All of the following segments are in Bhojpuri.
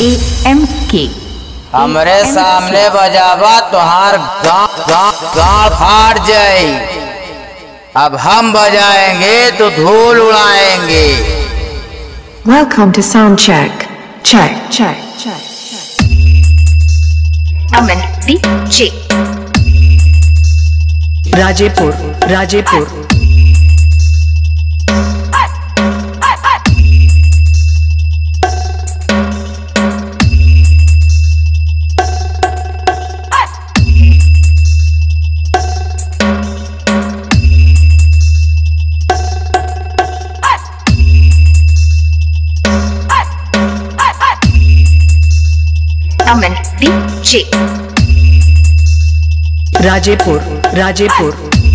AMK। हमरे सामने बजावा तुहार गाँव फाड़ जाए। अब हम बजाएंगे तो धूल उड़ाएंगे। Welcome to sound check. Check. Aman DJ। Rajepur. Aman DJ। Rajepur.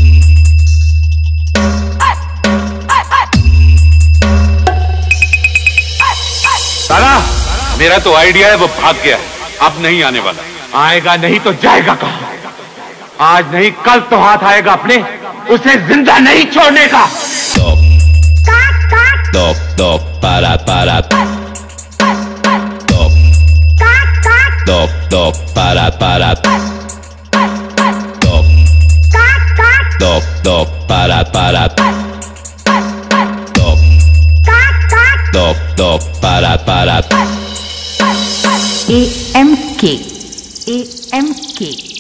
साला मेरा तो आइडिया है, वो भाग गया है, अब नहीं आने वाला। आएगा नहीं तो जाएगा कहाँ? आज नहीं कल तो हाथ आएगा अपने, उसे जिंदा नहीं छोड़ने का। Top para top para top para top para AMK।